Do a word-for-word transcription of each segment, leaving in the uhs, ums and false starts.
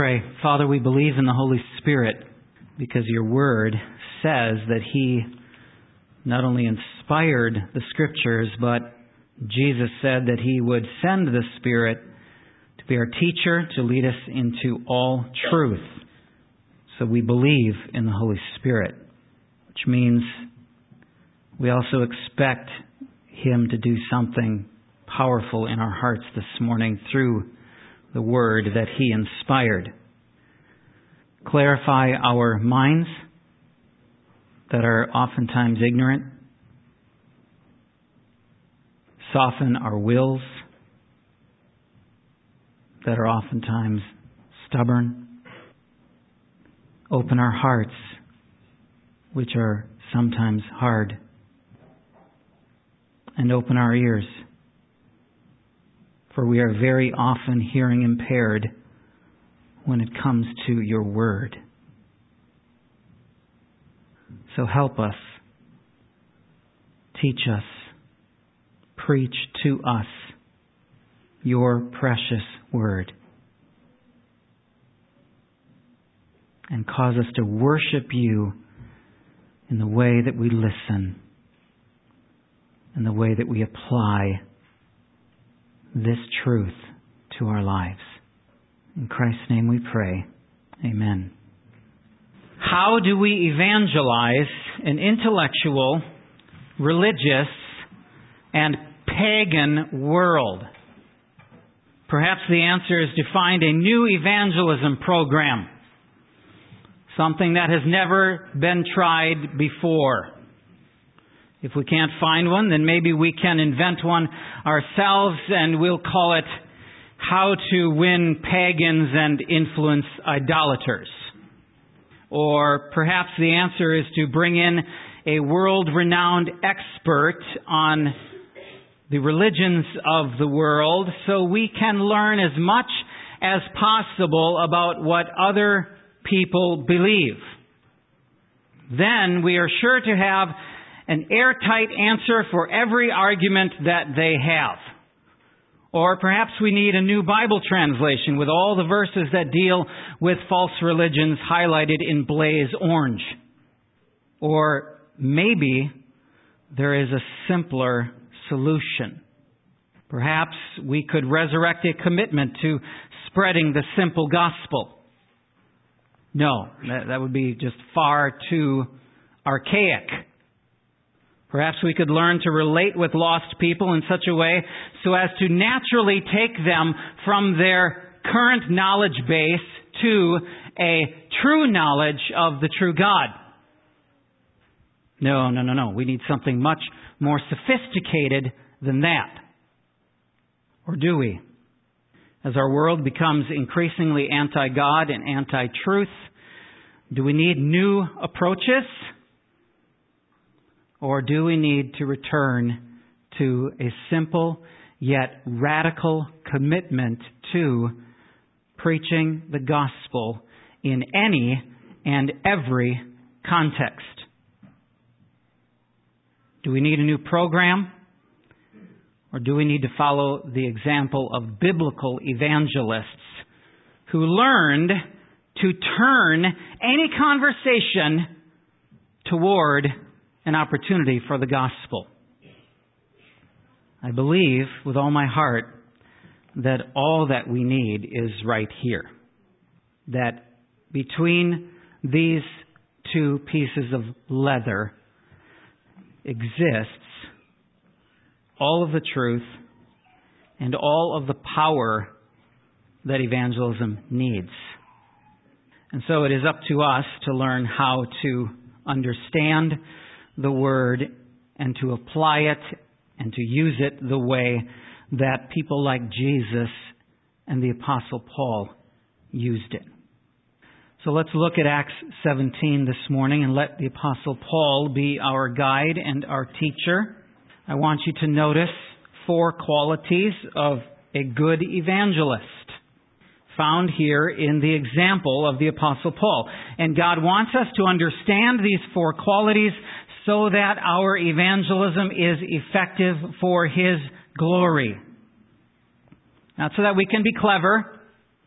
pray. Father, we believe in the Holy Spirit because your word says that He not only inspired the Scriptures, but Jesus said that He would send the Spirit to be our teacher, to lead us into all truth. So we believe in the Holy Spirit, which means we also expect Him to do something powerful in our hearts this morning through the Word that He inspired. Clarify our minds that are oftentimes ignorant. Soften our wills that are oftentimes stubborn. Open our hearts, which are sometimes hard. And open our ears, for we are very often hearing impaired when it comes to your word. So help us, teach us, preach to us your precious word, and cause us to worship you in the way that we listen, in the way that we apply this truth to our lives. In Christ's name we pray. Amen. How do we evangelize an intellectual, religious, and pagan world? Perhaps the answer is to find a new evangelism program. Something that has never been tried before. If we can't find one, then maybe we can invent one ourselves, and we'll call it How to Win Pagans and Influence Idolaters. Or perhaps the answer is to bring in a world-renowned expert on the religions of the world so we can learn as much as possible about what other people believe. Then we are sure to have an airtight answer for every argument that they have. Or perhaps we need a new Bible translation with all the verses that deal with false religions highlighted in blaze orange. Or maybe there is a simpler solution. Perhaps we could resurrect a commitment to spreading the simple gospel. No, that, that would be just far too archaic. Perhaps we could learn to relate with lost people in such a way so as to naturally take them from their current knowledge base to a true knowledge of the true God. No, no, no, no. We need something much more sophisticated than that. Or do we? As our world becomes increasingly anti-God and anti-truth, do we need new approaches? Or do we need to return to a simple yet radical commitment to preaching the gospel in any and every context? Do we need a new program? Or do we need to follow the example of biblical evangelists who learned to turn any conversation toward an opportunity for the gospel? I believe with all my heart that all that we need is right here. That between these two pieces of leather exists all of the truth and all of the power that evangelism needs. And so it is up to us to learn how to understand the Word and to apply it and to use it the way that people like Jesus and the Apostle Paul used it. So let's look at Acts seventeen this morning and let the Apostle Paul be our guide and our teacher. I want you to notice four qualities of a good evangelist found here in the example of the Apostle Paul. And God wants us to understand these four qualities so that our evangelism is effective for His glory. Not so that we can be clever,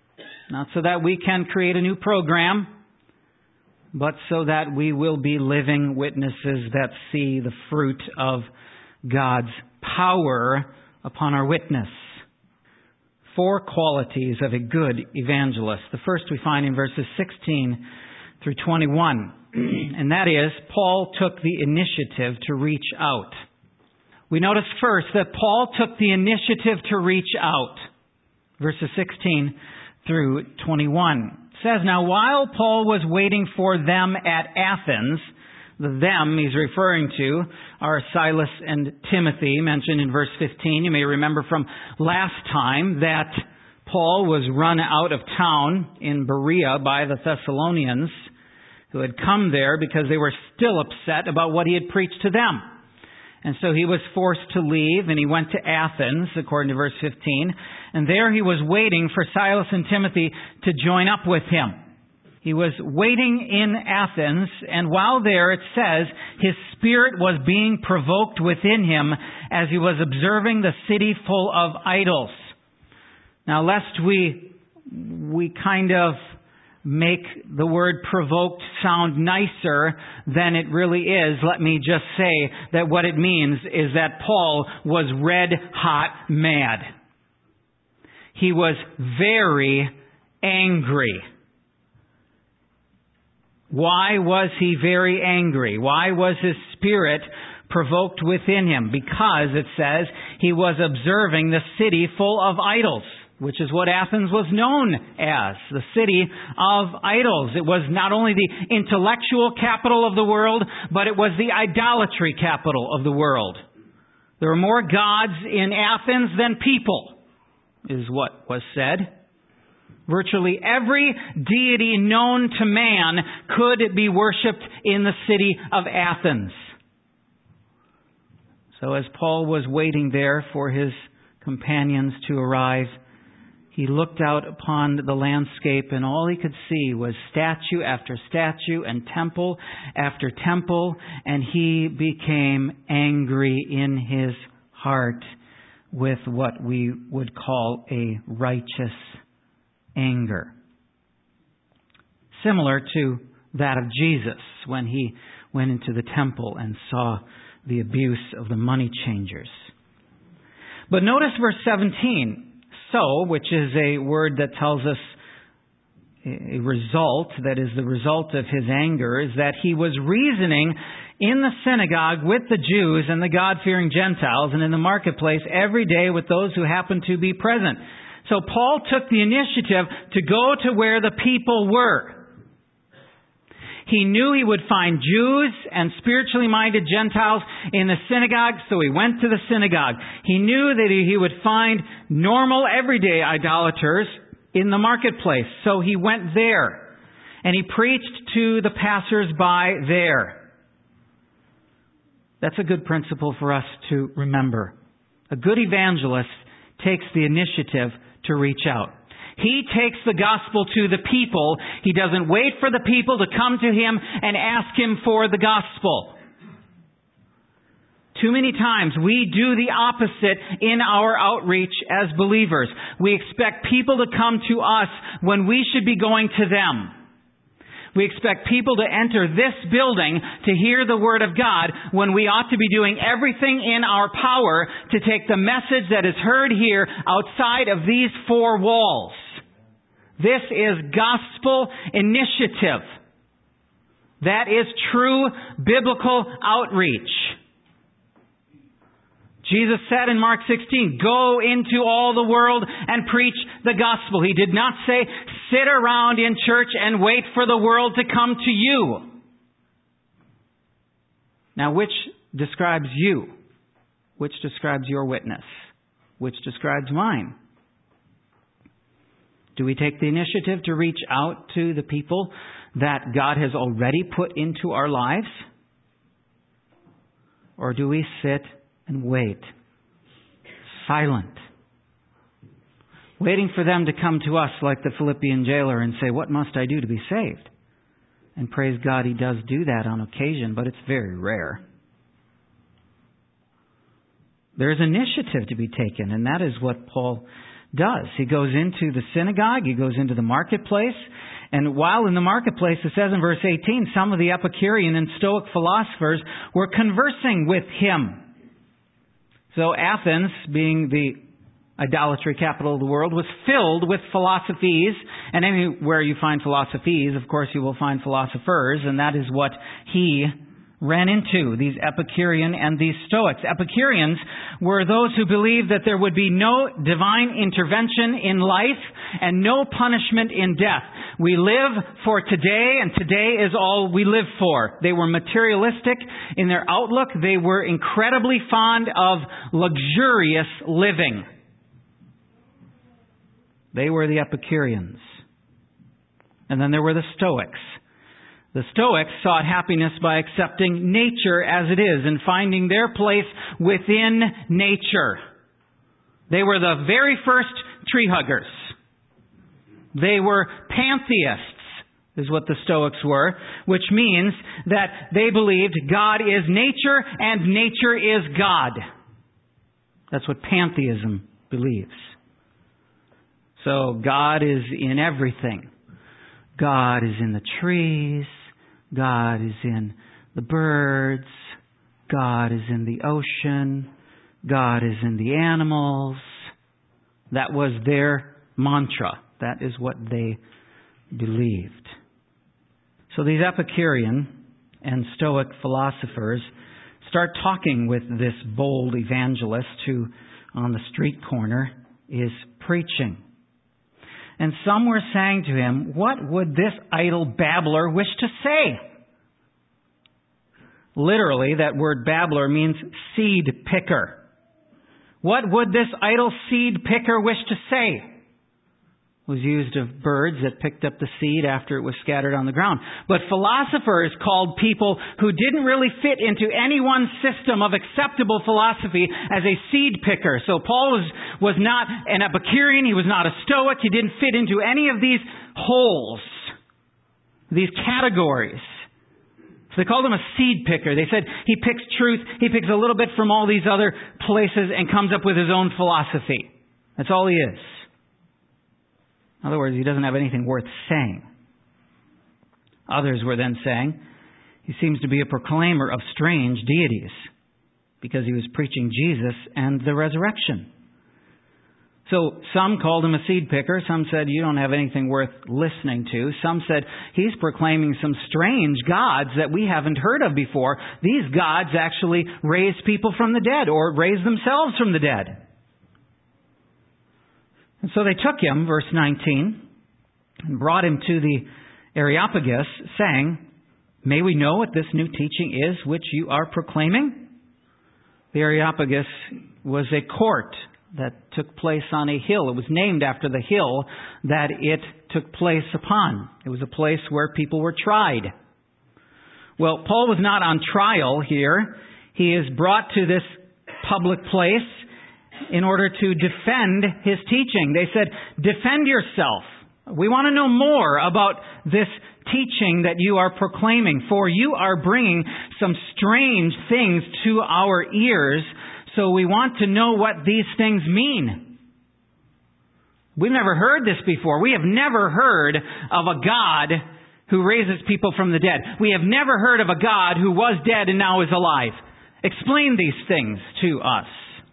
not so that we can create a new program, but so that we will be living witnesses that see the fruit of God's power upon our witness. Four qualities of a good evangelist. The first we find in verses sixteen through twenty-one, and that is, Paul took the initiative to reach out. We notice first that Paul took the initiative to reach out. Verses sixteen through twenty-one. It says, "Now while Paul was waiting for them at Athens," the them he's referring to are Silas and Timothy, mentioned in verse fifteen. You may remember from last time that Paul was run out of town in Berea by the Thessalonians, who had come there because they were still upset about what he had preached to them. And so he was forced to leave, and he went to Athens, according to verse fifteen. And there he was waiting for Silas and Timothy to join up with him. He was waiting in Athens, and while there, it says, his spirit was being provoked within him as he was observing the city full of idols. Now, lest we we kind of make the word provoked sound nicer than it really is, let me just say that what it means is that Paul was red hot mad. He was very angry. Why was he very angry? Why was his spirit provoked within him? Because, it says, he was observing the city full of idols, which is what Athens was known as, the city of idols. It was not only the intellectual capital of the world, but it was the idolatry capital of the world. There were more gods in Athens than people, is what was said. Virtually every deity known to man could be worshipped in the city of Athens. So as Paul was waiting there for his companions to arrive, he looked out upon the landscape, and all he could see was statue after statue and temple after temple, and he became angry in his heart with what we would call a righteous anger. Similar to that of Jesus when he went into the temple and saw the abuse of the money changers. But notice verse seventeen. So, which is a word that tells us a result, that is the result of his anger, is that he was reasoning in the synagogue with the Jews and the God-fearing Gentiles, and in the marketplace every day with those who happened to be present. So Paul took the initiative to go to where the people were. He knew he would find Jews and spiritually minded Gentiles in the synagogue, so he went to the synagogue. He knew that he would find normal, everyday idolaters in the marketplace, so he went there. And he preached to the passers-by there. That's a good principle for us to remember. A good evangelist takes the initiative to reach out. He takes the gospel to the people. He doesn't wait for the people to come to him and ask him for the gospel. Too many times we do the opposite in our outreach as believers. We expect people to come to us when we should be going to them. We expect people to enter this building to hear the Word of God when we ought to be doing everything in our power to take the message that is heard here outside of these four walls. This is gospel initiative. That is true biblical outreach. Jesus said in Mark sixteen, "Go into all the world and preach the gospel." He did not say, sit around in church and wait for the world to come to you. Now, which describes you? Which describes your witness? Which describes mine? Do we take the initiative to reach out to the people that God has already put into our lives? Or do we sit and wait, silent, waiting for them to come to us like the Philippian jailer and say, "What must I do to be saved?" And praise God, he does do that on occasion, but it's very rare. There is initiative to be taken, and that is what Paul does. He goes into the synagogue, he goes into the marketplace, and while in the marketplace, it says in verse eighteen, some of the Epicurean and Stoic philosophers were conversing with him. So Athens, being the idolatry capital of the world, was filled with philosophies. And anywhere you find philosophies, of course, you will find philosophers. And that is what he ran into, these Epicurean and these Stoics. Epicureans were those who believed that there would be no divine intervention in life and no punishment in death. We live for today, and today is all we live for. They were materialistic in their outlook. They were incredibly fond of luxurious living. They were the Epicureans. And then there were the Stoics. The Stoics sought happiness by accepting nature as it is and finding their place within nature. They were the very first tree huggers. They were pantheists, is what the Stoics were, which means that they believed God is nature and nature is God. That's what pantheism believes. So God is in everything. God is in the trees. God is in the birds. God is in the ocean. God is in the animals. That was their mantra. That is what they believed. So these Epicurean and Stoic philosophers start talking with this bold evangelist who, on the street corner, is preaching. And some were saying to him, what would this idle babbler wish to say? Literally, that word babbler means seed picker. What would this idle seed picker wish to say? It was used of birds that picked up the seed after it was scattered on the ground. But philosophers called people who didn't really fit into any one system of acceptable philosophy as a seed picker. So Paul was, was not an Epicurean, he was not a Stoic, he didn't fit into any of these holes, these categories. So they called him a seed picker. They said he picks truth, he picks a little bit from all these other places and comes up with his own philosophy. That's all he is. In other words, he doesn't have anything worth saying. Others were then saying, he seems to be a proclaimer of strange deities because he was preaching Jesus and the resurrection. So some called him a seed picker. Some said, you don't have anything worth listening to. Some said, he's proclaiming some strange gods that we haven't heard of before. These gods actually raise people from the dead or raise themselves from the dead. And so they took him, verse nineteen, and brought him to the Areopagus, saying, may we know what this new teaching is which you are proclaiming? The Areopagus was a court that took place on a hill. It was named after the hill that it took place upon. It was a place where people were tried. Well, Paul was not on trial here. He is brought to this public place in order to defend his teaching. They said, defend yourself. We want to know more about this teaching that you are proclaiming, for you are bringing some strange things to our ears, so we want to know what these things mean. We've never heard this before. We have never heard of a God who raises people from the dead. We have never heard of a God who was dead and now is alive. Explain these things to us.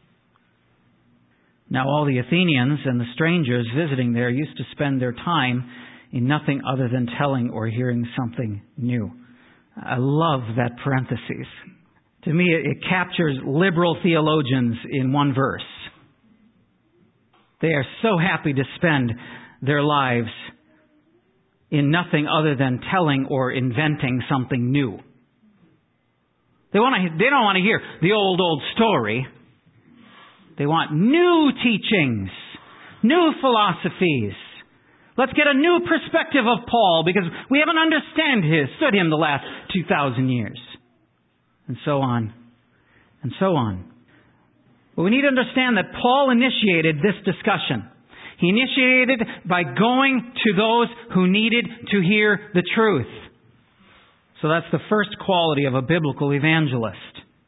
Now all the Athenians and the strangers visiting there used to spend their time in nothing other than telling or hearing something new. I love that parenthesis. To me, it captures liberal theologians in one verse. They are so happy to spend their lives in nothing other than telling or inventing something new. They want to, they don't want to hear the old, old story. They want new teachings, new philosophies. Let's get a new perspective of Paul because we haven't understood his, stood him the last two thousand years. And so on, and so on. But we need to understand that Paul initiated this discussion. He initiated by going to those who needed to hear the truth. So that's the first quality of a biblical evangelist.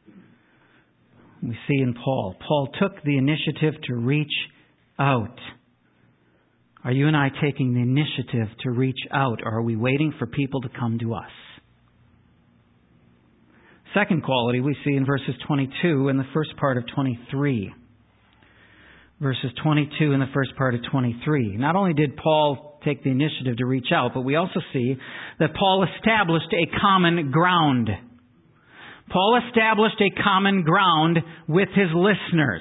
We see in Paul. Paul took the initiative to reach out. Are you and I taking the initiative to reach out, or are we waiting for people to come to us? Second quality we see in verses twenty-two and the first part of twenty-three. Verses twenty-two and the first part of twenty-three. Not only did Paul take the initiative to reach out, but we also see that Paul established a common ground. Paul established a common ground with his listeners.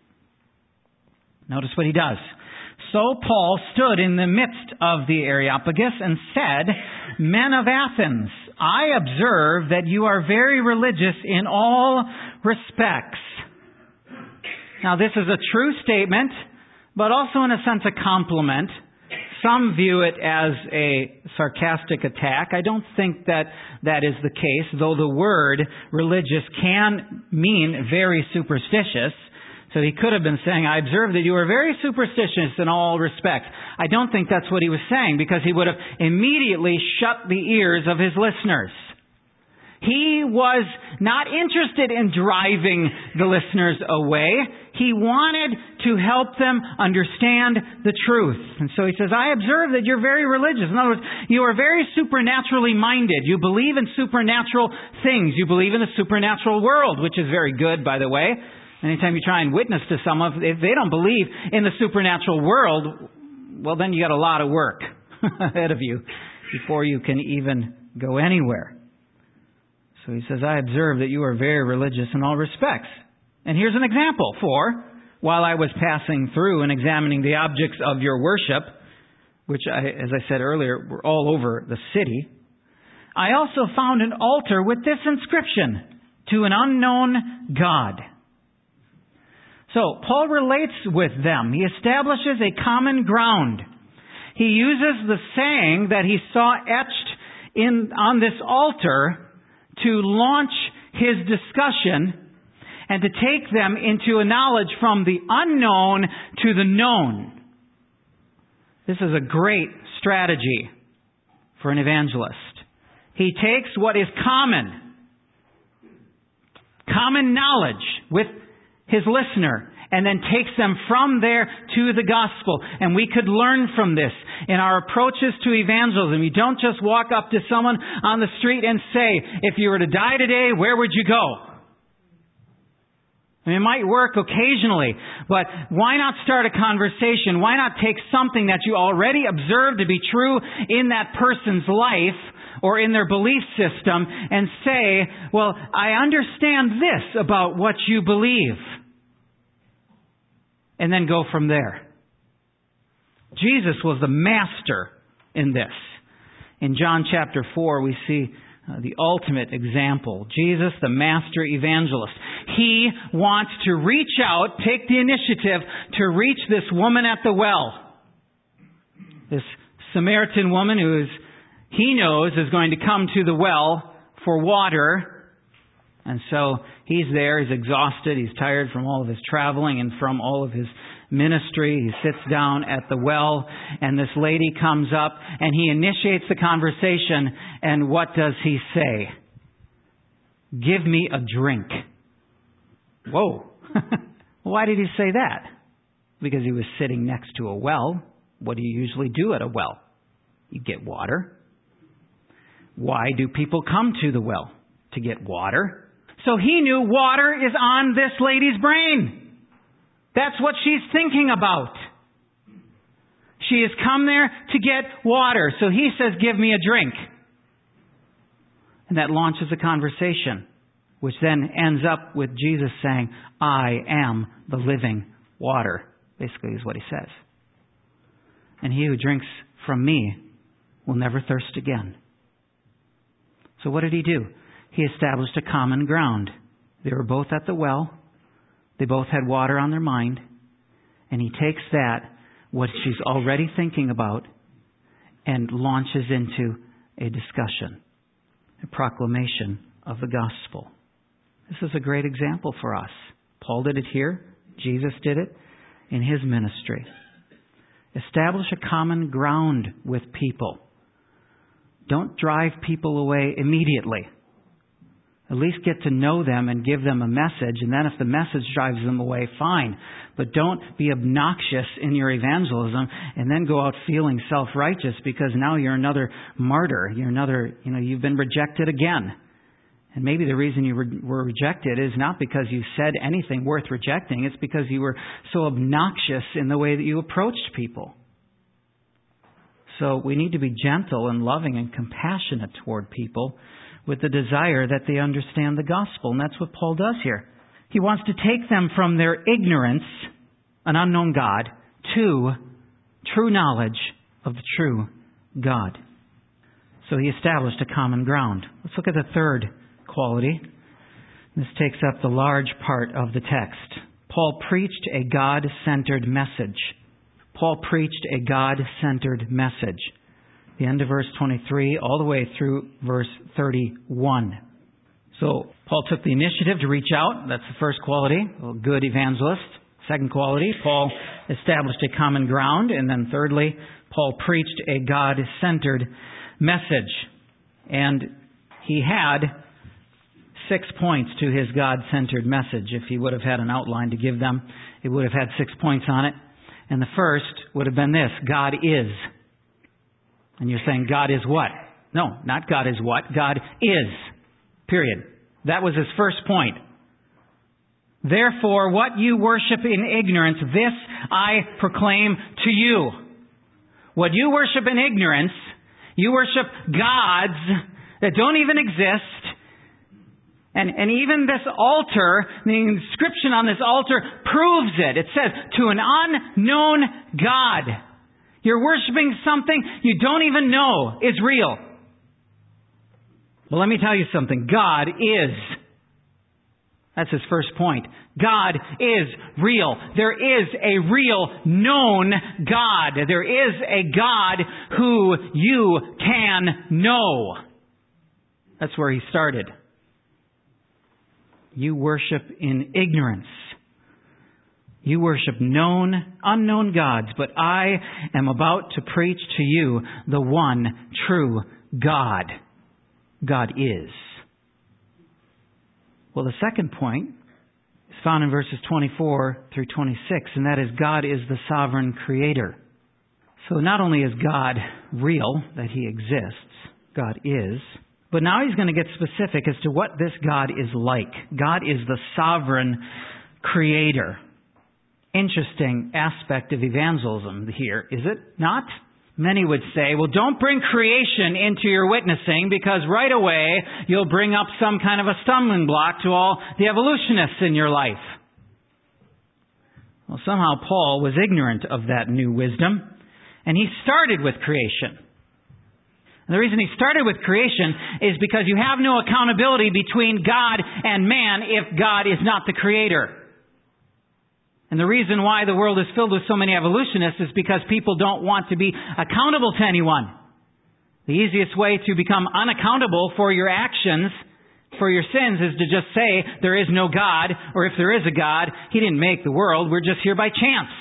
Notice what he does. So Paul stood in the midst of the Areopagus and said, "Men of Athens, I observe that you are very religious in all respects." Now this is a true statement, but also in a sense a compliment. Some view it as a sarcastic attack. I don't think that that is the case, though the word religious can mean very superstitious. So he could have been saying, "I observe that you are very superstitious in all respects." I don't think that's what he was saying, because he would have immediately shut the ears of his listeners. He was not interested in driving the listeners away. He wanted to help them understand the truth. And so he says, "I observe that you're very religious." In other words, you are very supernaturally minded. You believe in supernatural things. You believe in the supernatural world, which is very good, by the way. Anytime you try and witness to someone, if they don't believe in the supernatural world, well, then you got a lot of work ahead of you before you can even go anywhere. So he says, "I observe that you are very religious in all respects." And here's an example. "For, while I was passing through and examining the objects of your worship," which, I, as I said earlier, were all over the city, "I also found an altar with this inscription, 'To an unknown God.'" So Paul relates with them. He establishes a common ground. He uses the saying that he saw etched in on this altar to launch his discussion and to take them into a knowledge from the unknown to the known. This is a great strategy for an evangelist. He takes what is common, common knowledge with his listener, and then takes them from there to the gospel. And we could learn from this in our approaches to evangelism. You don't just walk up to someone on the street and say, "If you were to die today, where would you go?" I mean, it might work occasionally, but why not start a conversation? Why not take something that you already observe to be true in that person's life or in their belief system and say, "Well, I understand this about what you believe." And then go from there. Jesus was the master in this. In John chapter four, we see uh, the ultimate example. Jesus, the master evangelist. He wants to reach out, take the initiative to reach this woman at the well. This Samaritan woman who is, he knows is going to come to the well for water. And so he's there, he's exhausted, he's tired from all of his traveling and from all of his ministry. He sits down at the well, and this lady comes up, and he initiates the conversation, and what does he say? "Give me a drink." Whoa. Why did he say that? Because he was sitting next to a well. What do you usually do at a well? You get water. Why do people come to the well? To get water. So he knew water is on this lady's brain. That's what she's thinking about. She has come there to get water. So he says, "Give me a drink." And that launches a conversation, which then ends up with Jesus saying, "I am the living water." Basically is what he says. "And he who drinks from me will never thirst again." So what did he do? He established a common ground. They were both at the well. They both had water on their mind. And he takes that, what she's already thinking about, and launches into a discussion, a proclamation of the gospel. This is a great example for us. Paul did it here. Jesus did it in his ministry. Establish a common ground with people. Don't drive people away immediately. At least get to know them and give them a message. And then if the message drives them away, fine. But don't be obnoxious in your evangelism and then go out feeling self-righteous because now you're another martyr. You're another, you know, you've been rejected again. And maybe the reason you re- were rejected is not because you said anything worth rejecting. It's because you were so obnoxious in the way that you approached people. So we need to be gentle and loving and compassionate toward people with the desire that they understand the gospel. And that's what Paul does here. He wants to take them from their ignorance, an unknown God, to true knowledge of the true God. So he established a common ground. Let's look at the third quality. This takes up the large part of the text. Paul preached a God-centered message. Paul preached a God-centered message. The end of verse twenty-three all the way through verse thirty-one. So Paul took the initiative to reach out. That's the first quality, a good evangelist. Second quality, Paul established a common ground. And then thirdly, Paul preached a God-centered message. And he had six points to his God-centered message. If he would have had an outline to give them, it would have had six points on it. And the first would have been this: God is. And you're saying, God is what? No, not God is what. God is. Period. That was his first point. Therefore, what you worship in ignorance, this I proclaim to you. What you worship in ignorance, you worship gods that don't even exist. And, and even this altar, the inscription on this altar proves it. It says, to an unknown God. You're worshiping something you don't even know is real. Well, let me tell you something. God is. That's his first point. God is real. There is a real known God. There is a God who you can know. That's where he started. You worship in ignorance. You worship known, unknown gods, but I am about to preach to you the one true God. God is. Well, the second point is found in verses twenty-four through twenty-six, and that is God is the sovereign creator. So not only is God real, that he exists, God is, but now he's going to get specific as to what this God is like. God is the sovereign creator. Interesting aspect of evangelism here, is it not? Many would say, well, don't bring creation into your witnessing because right away you'll bring up some kind of a stumbling block to all the evolutionists in your life. Well, somehow Paul was ignorant of that new wisdom, and he started with creation. And the reason he started with creation is because you have no accountability between God and man if God is not the creator. And the reason why the world is filled with so many evolutionists is because people don't want to be accountable to anyone. The easiest way to become unaccountable for your actions, for your sins, is to just say there is no God, or if there is a God, he didn't make the world, we're just here by chance.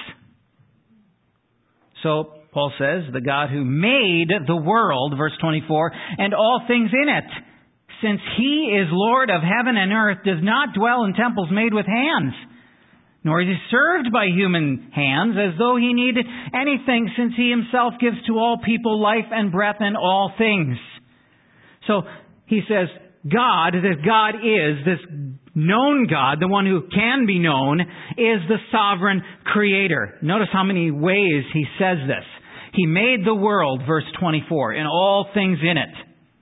So Paul says, the God who made the world, verse twenty-four, and all things in it, since he is Lord of heaven and earth, does not dwell in temples made with hands, nor is he served by human hands as though he needed anything, since he himself gives to all people life and breath and all things. So he says, God, this God is, this known God, the one who can be known, is the sovereign creator. Notice how many ways he says this. He made the world, verse twenty-four, and all things in it,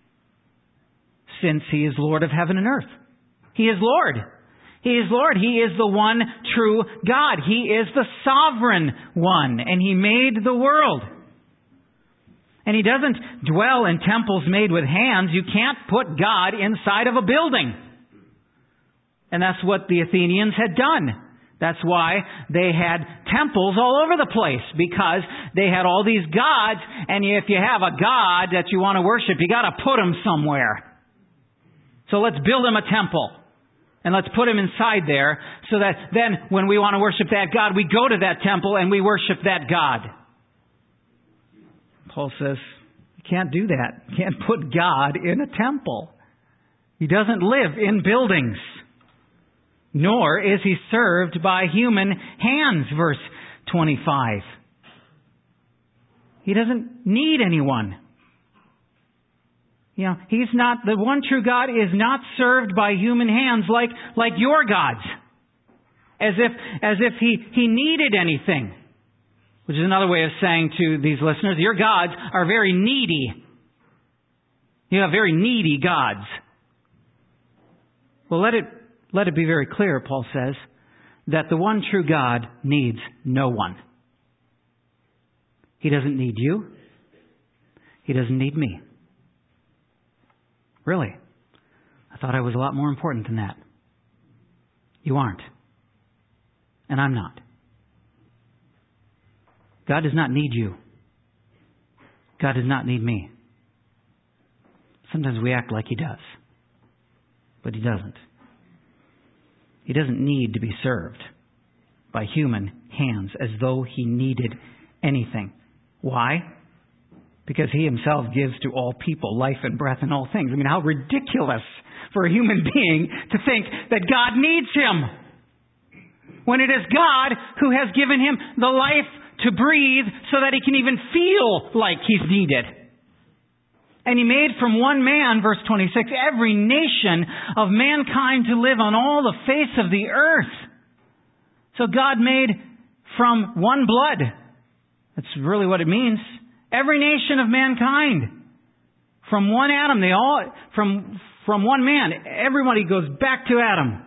since he is Lord of heaven and earth. He is Lord. He is Lord. He is the one true God. He is the sovereign one, and he made the world. And he doesn't dwell in temples made with hands. You can't put God inside of a building. And that's what the Athenians had done. That's why they had temples all over the place, because they had all these gods, and if you have a God that you want to worship, you got to put him somewhere. So let's build him a temple. And let's put him inside there so that then when we want to worship that God, we go to that temple and we worship that God. Paul says, you can't do that. You can't put God in a temple. He doesn't live in buildings. Nor is He served by human hands, verse twenty-five. He doesn't need anyone. You know, He's not, the one true God is not served by human hands like, like your gods. As if, as if he, he needed anything. Which is another way of saying to these listeners, your gods are very needy. You have very needy gods. Well, let it, let it be very clear, Paul says, that the one true God needs no one. He doesn't need you. He doesn't need me. Really? I thought I was a lot more important than that. You aren't. And I'm not. God does not need you. God does not need me. Sometimes we act like He does. But He doesn't. He doesn't need to be served by human hands as though He needed anything. Why? Because He Himself gives to all people life and breath and all things. I mean, how ridiculous for a human being to think that God needs him, when it is God who has given him the life to breathe so that he can even feel like he's needed. And He made from one man, verse twenty-six, every nation of mankind to live on all the face of the earth. So God made from one blood. That's really what it means. Every nation of mankind. From one Adam, they all, from, from one man, everybody goes back to Adam.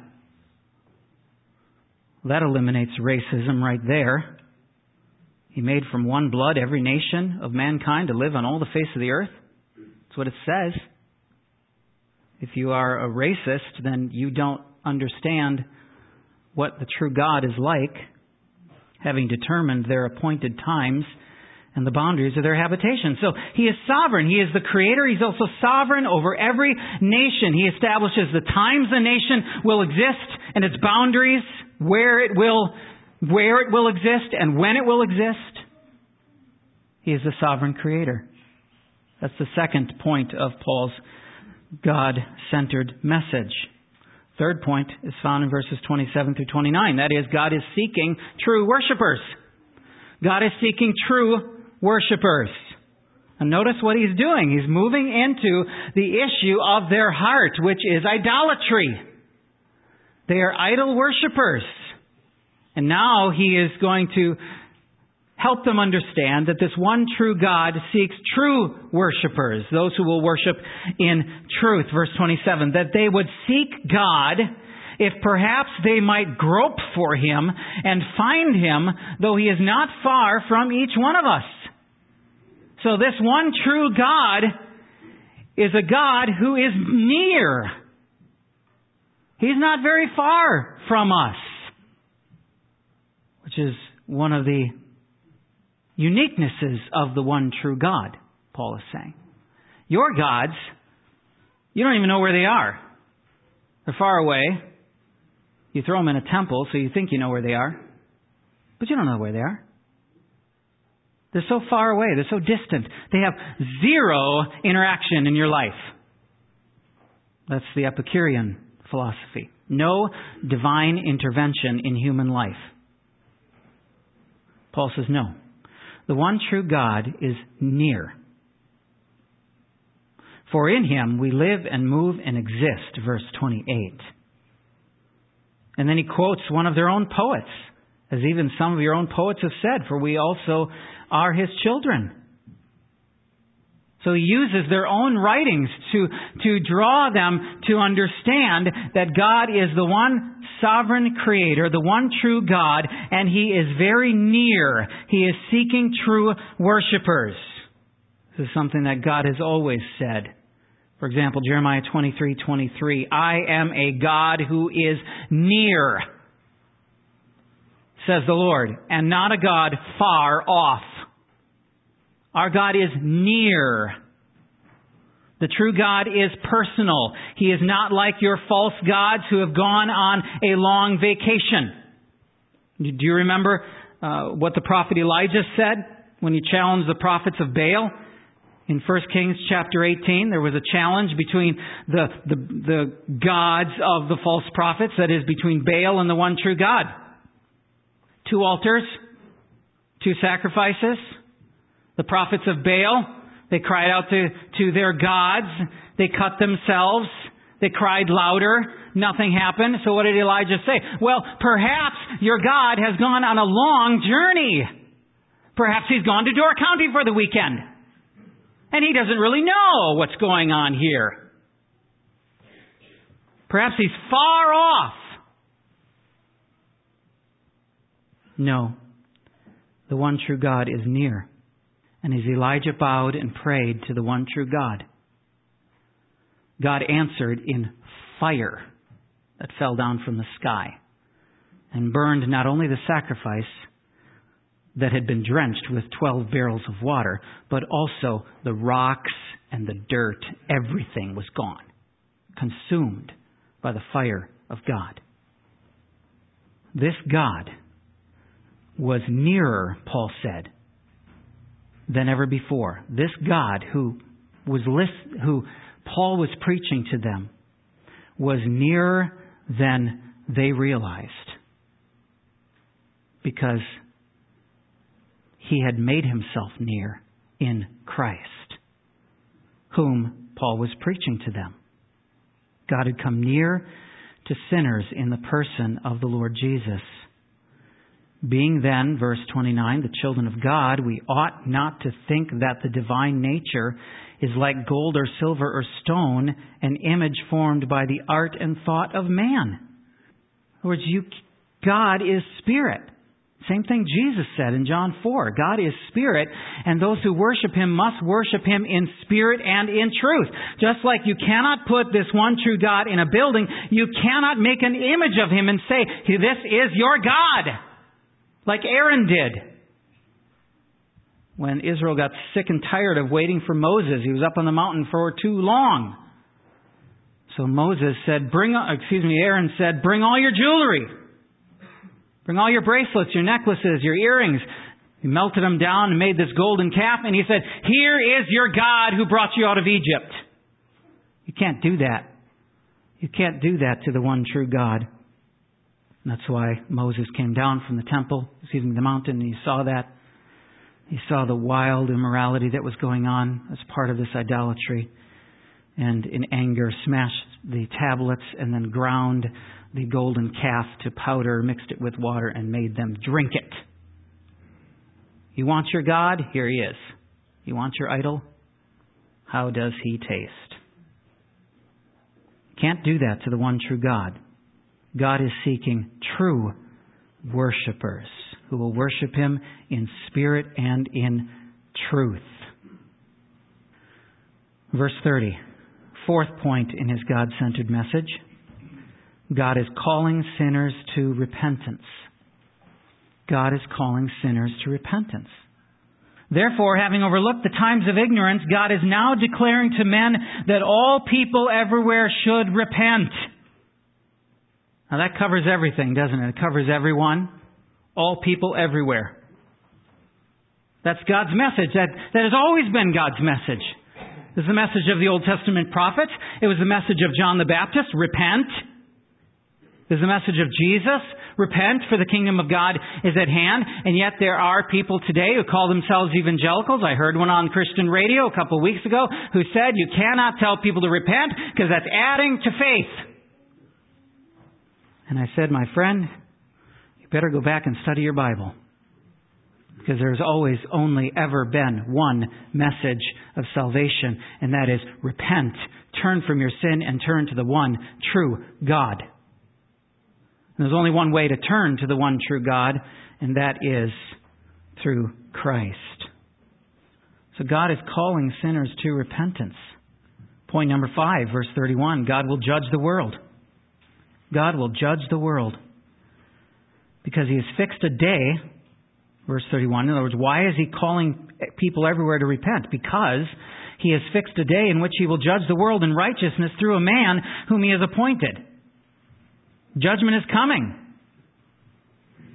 That eliminates racism right there. He made from one blood every nation of mankind to live on all the face of the earth. That's what it says. If you are a racist, then you don't understand what the true God is like, having determined their appointed times and the boundaries of their habitation. So He is sovereign. He is the Creator. He's also sovereign over every nation. He establishes the times a nation will exist and its boundaries, where it will, where it will exist and when it will exist. He is the sovereign Creator. That's the second point of Paul's God-centered message. Third point is found in verses twenty-seven through twenty-nine. That is, God is seeking true worshipers. God is seeking true worshipers. And notice what He's doing. He's moving into the issue of their heart, which is idolatry. They are idol worshipers. And now He is going to help them understand that this one true God seeks true worshipers, those who will worship in truth. Verse twenty-seven, that they would seek God if perhaps they might grope for Him and find Him, though He is not far from each one of us. So this one true God is a God who is near. He's not very far from us, which is one of the uniquenesses of the one true God, Paul is saying. Your gods, you don't even know where they are. They're far away. You throw them in a temple, so you think you know where they are. But you don't know where they are. They're so far away. They're so distant. They have zero interaction in your life. That's the Epicurean philosophy. No divine intervention in human life. Paul says no. The one true God is near. For in Him we live and move and exist, verse twenty-eight. And then he quotes one of their own poets, as even some of your own poets have said, for we also are His children. So he uses their own writings to, to draw them to understand that God is the one sovereign Creator, the one true God, and He is very near. He is seeking true worshipers. This is something that God has always said. For example, Jeremiah twenty-three twenty-three, I am a God who is near, says the Lord, and not a God far off. Our God is near. The true God is personal. He is not like your false gods who have gone on a long vacation. Do you remember uh, what the prophet Elijah said when he challenged the prophets of Baal? In First Kings chapter eighteen, there was a challenge between the, the, the gods of the false prophets, that is, between Baal and the one true God. Two altars, two sacrifices. The prophets of Baal, they cried out to, to their gods. They cut themselves. They cried louder. Nothing happened. So what did Elijah say? Well, perhaps your God has gone on a long journey. Perhaps he's gone to Door County for the weekend. And he doesn't really know what's going on here. Perhaps he's far off. No. The one true God is near. And as Elijah bowed and prayed to the one true God, God answered in fire that fell down from the sky and burned not only the sacrifice that had been drenched with twelve barrels of water, but also the rocks and the dirt. Everything was gone, consumed by the fire of God. This God was nearer, Paul said, than ever before. This God who was list, who Paul was preaching to them was nearer than they realized, because He had made Himself near in Christ, whom Paul was preaching to them. God had come near to sinners in the person of the Lord Jesus. Being then, verse twenty-nine, the children of God, we ought not to think that the divine nature is like gold or silver or stone, an image formed by the art and thought of man. In other words, you, God is spirit. Same thing Jesus said in John four. God is spirit, and those who worship Him must worship Him in spirit and in truth. Just like you cannot put this one true God in a building, you cannot make an image of Him and say, this is your God, like Aaron did. When Israel got sick and tired of waiting for Moses, he was up on the mountain for too long. So Moses said, "Bring," excuse me, Aaron said, "Bring all your jewelry. Bring all your bracelets, your necklaces, your earrings." He melted them down and made this golden calf, and he said, "Here is your God who brought you out of Egypt." You can't do that. You can't do that to the one true God. And that's why Moses came down from the temple, excuse me, the mountain, and he saw that. He saw the wild immorality that was going on as part of this idolatry, and in anger smashed the tablets and then ground the golden calf to powder, mixed it with water, and made them drink it. You want your God? Here He is. You want your idol? How does He taste? Can't do that to the one true God. God is seeking true worshipers who will worship Him in spirit and in truth. Verse thirty, fourth point in His God-centered message. God is calling sinners to repentance. God is calling sinners to repentance. Therefore, having overlooked the times of ignorance, God is now declaring to men that all people everywhere should repent. Now that covers everything, doesn't it? It covers everyone, all people everywhere. That's God's message. That, that has always been God's message. This is the message of the Old Testament prophets. It was the message of John the Baptist, repent. This is the message of Jesus, repent, for the kingdom of God is at hand. And yet there are people today who call themselves evangelicals. I heard one on Christian radio a couple of weeks ago who said you cannot tell people to repent because that's adding to faith. And I said, my friend, you better go back and study your Bible. Because there's always only ever been one message of salvation, and that is repent, turn from your sin, and turn to the one true God. And there's only one way to turn to the one true God, and that is through Christ. So God is calling sinners to repentance. Point number five, verse thirty-one, God will judge the world. God will judge the world. Because He has fixed a day, verse thirty-one, in other words, why is He calling people everywhere to repent? Because He has fixed a day in which He will judge the world in righteousness through a man whom He has appointed. Judgment is coming.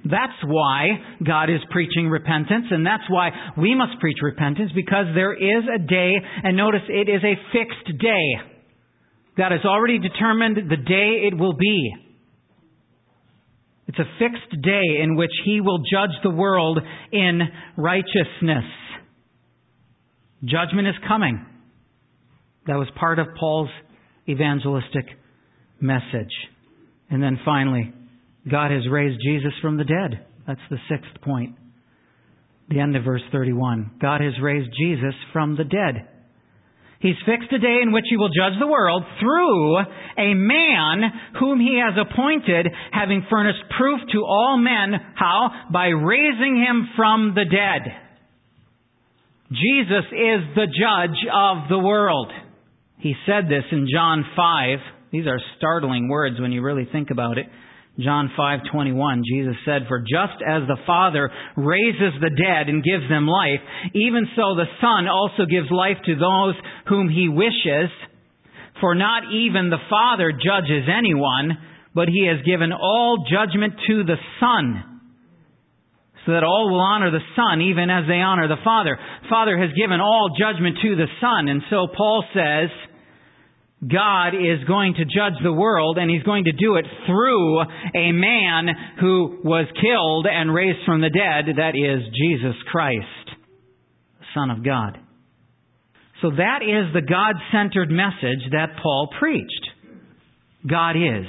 That's why God is preaching repentance, and that's why we must preach repentance, because there is a day, and notice it is a fixed day. God has already determined the day it will be. It's a fixed day in which He will judge the world in righteousness. Judgment is coming. That was part of Paul's evangelistic message. And then finally, God has raised Jesus from the dead. That's the sixth point. The end of verse thirty-one. God has raised Jesus from the dead. He's fixed a day in which He will judge the world through a man whom He has appointed, having furnished proof to all men. How? By raising Him from the dead. Jesus is the judge of the world. He said this in John five. These are startling words when you really think about it. John five twenty-one, Jesus said, "For just as the Father raises the dead and gives them life, even so the Son also gives life to those whom He wishes. For not even the Father judges anyone, but He has given all judgment to the Son, so that all will honor the Son, even as they honor the Father." Father has given all judgment to the Son. And so Paul says, God is going to judge the world, and He's going to do it through a man who was killed and raised from the dead. That is Jesus Christ, the Son of God. So that is the God-centered message that Paul preached. God is.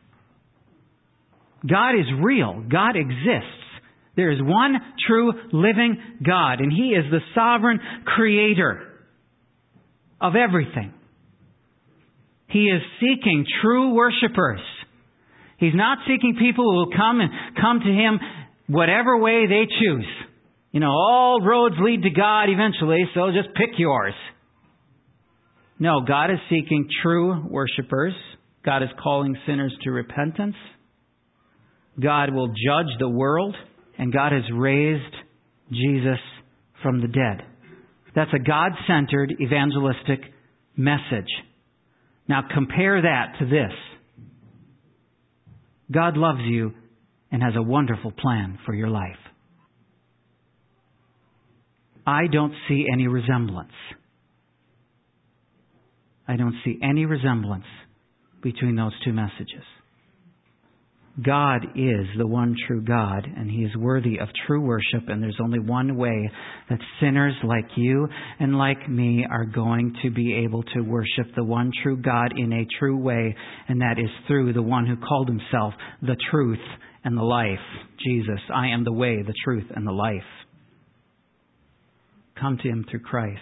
God is real. God exists. There is one true living God, and He is the sovereign creator of everything. He is seeking true worshipers. He's not seeking people who will come and come to Him whatever way they choose. You know, all roads lead to God eventually, so just pick yours. No, God is seeking true worshipers. God is calling sinners to repentance. God will judge the world, and God has raised Jesus from the dead. That's a God-centered evangelistic message. Now compare that to this. God loves you and has a wonderful plan for your life. I don't see any resemblance. I don't see any resemblance between those two messages. God is the one true God, and He is worthy of true worship, and there's only one way that sinners like you and like me are going to be able to worship the one true God in a true way, and that is through the one who called Himself the truth and the life, Jesus. I am the way, the truth, and the life. Come to Him through Christ.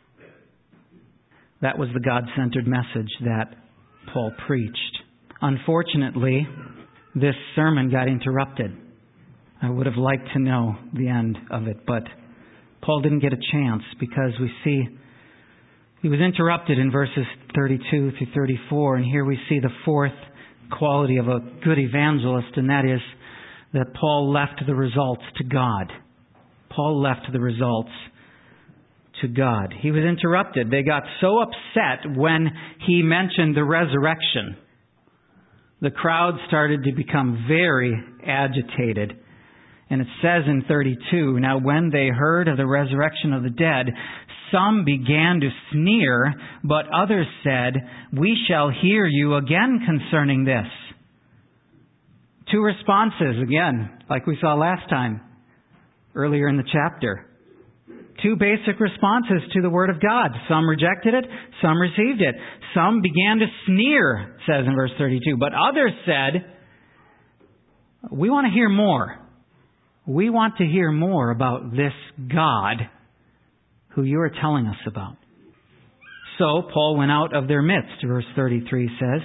That was the God-centered message that Paul preached. Unfortunately, this sermon got interrupted. I would have liked to know the end of it, but Paul didn't get a chance, because we see he was interrupted in verses thirty-two through thirty-four, and here we see the fourth quality of a good evangelist, and that is that Paul left the results to God. Paul left the results to God. He was interrupted. They got so upset when he mentioned the resurrection. The crowd started to become very agitated. And it says in thirty-two, "Now when they heard of the resurrection of the dead, some began to sneer, but others said, 'We shall hear you again concerning this.'" Two responses, again, like we saw last time, earlier in the chapter. Two basic responses to the Word of God. Some rejected it, some received it. Some began to sneer, it says in verse thirty-two. But others said, "We want to hear more. We want to hear more about this God who you are telling us about." So Paul went out of their midst, verse thirty-three says.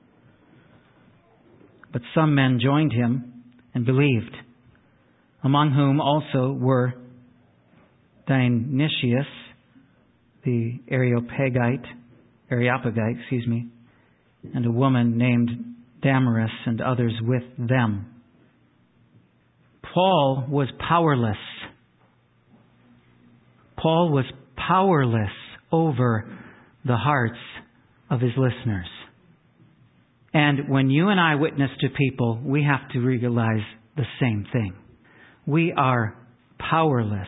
But some men joined him and believed, among whom also were Dionysius, the Areopagite, Areopagite, excuse me, and a woman named Damaris, and others with them. Paul was powerless. Paul was powerless over the hearts of his listeners. And when you and I witness to people, we have to realize the same thing. We are powerless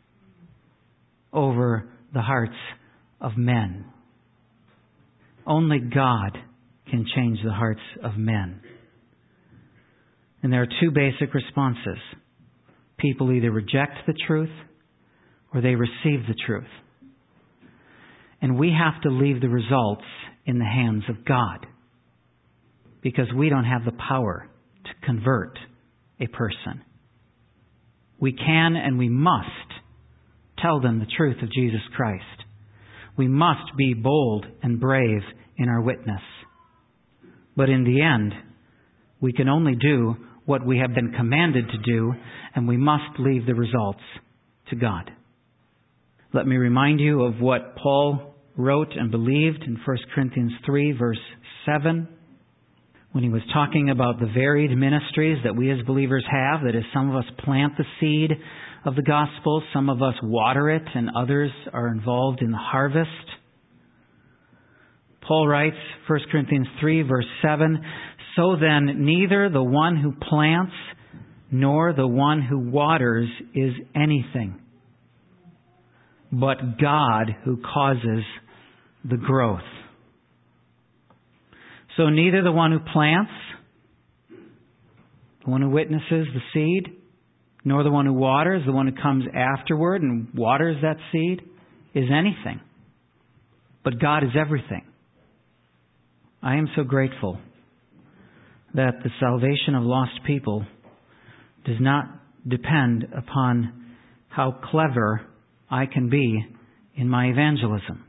over the hearts of men. Only God can change the hearts of men. And there are two basic responses. People either reject the truth or they receive the truth. And we have to leave the results in the hands of God, because we don't have the power to convert a person. We can and we must tell them the truth of Jesus Christ. We must be bold and brave in our witness. But in the end, we can only do what we have been commanded to do, and we must leave the results to God. Let me remind you of what Paul wrote and believed in First Corinthians three, verse seven, when he was talking about the varied ministries that we as believers have. That is, some of us plant the seed of the gospel, some of us water it, and others are involved in the harvest. Paul writes, First Corinthians three, verse seven, "So then neither the one who plants nor the one who waters is anything, but God who causes the growth." So neither the one who plants, the one who witnesses the seed, nor the one who waters, the one who comes afterward and waters that seed, is anything. But God is everything. I am so grateful that the salvation of lost people does not depend upon how clever I can be in my evangelism.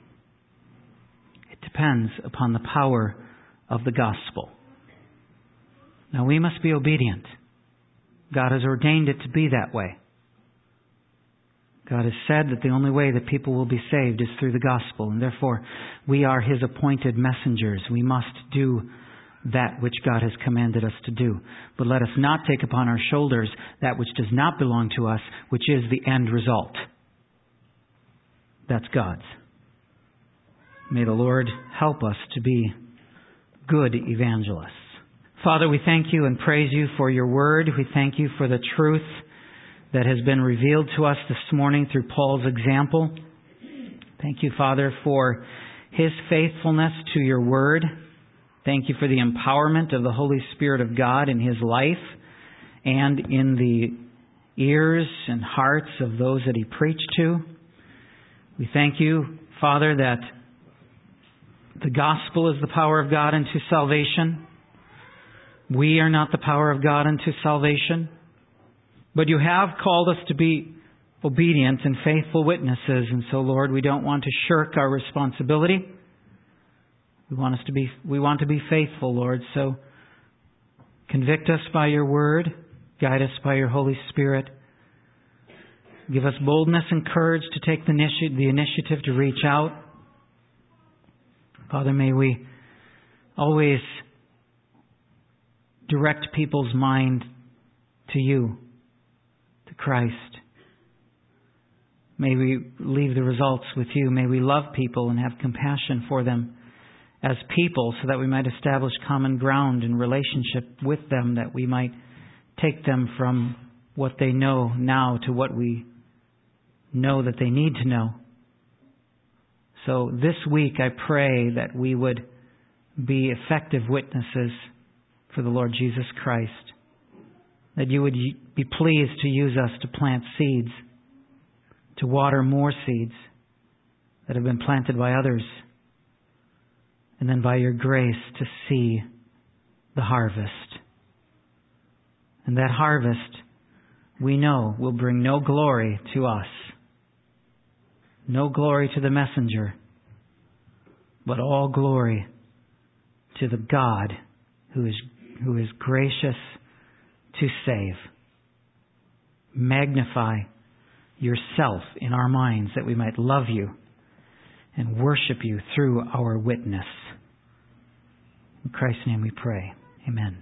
It depends upon the power of the gospel. Now, we must be obedient. God has ordained it to be that way. God has said that the only way that people will be saved is through the gospel, and therefore we are His appointed messengers. We must do that which God has commanded us to do. But let us not take upon our shoulders that which does not belong to us, which is the end result. That's God's. May the Lord help us to be good evangelists. Father, we thank You and praise You for Your word. We thank You for the truth that has been revealed to us this morning through Paul's example. Thank You, Father, for his faithfulness to Your word. Thank You for the empowerment of the Holy Spirit of God in his life and in the ears and hearts of those that he preached to. We thank You, Father, that the gospel is the power of God unto salvation. We are not the power of God unto salvation. But You have called us to be obedient and faithful witnesses. And so, Lord, we don't want to shirk our responsibility. We want us to be, we want to be faithful, Lord. So convict us by Your word. Guide us by Your Holy Spirit. Give us boldness and courage to take the initi- the initiative to reach out. Father, may we always direct people's mind to You, to Christ. May we leave the results with You. May we love people and have compassion for them as people, so that we might establish common ground in relationship with them, that we might take them from what they know now to what we know that they need to know. So this week I pray that we would be effective witnesses for the Lord Jesus Christ. That You would be pleased to use us to plant seeds, to water more seeds that have been planted by others, and then by Your grace to see the harvest. And that harvest, we know, will bring no glory to us, no glory to the messenger, but all glory to the God who is who is gracious to save. Magnify Yourself in our minds, that we might love You and worship You through our witness. In Christ's name we pray. Amen.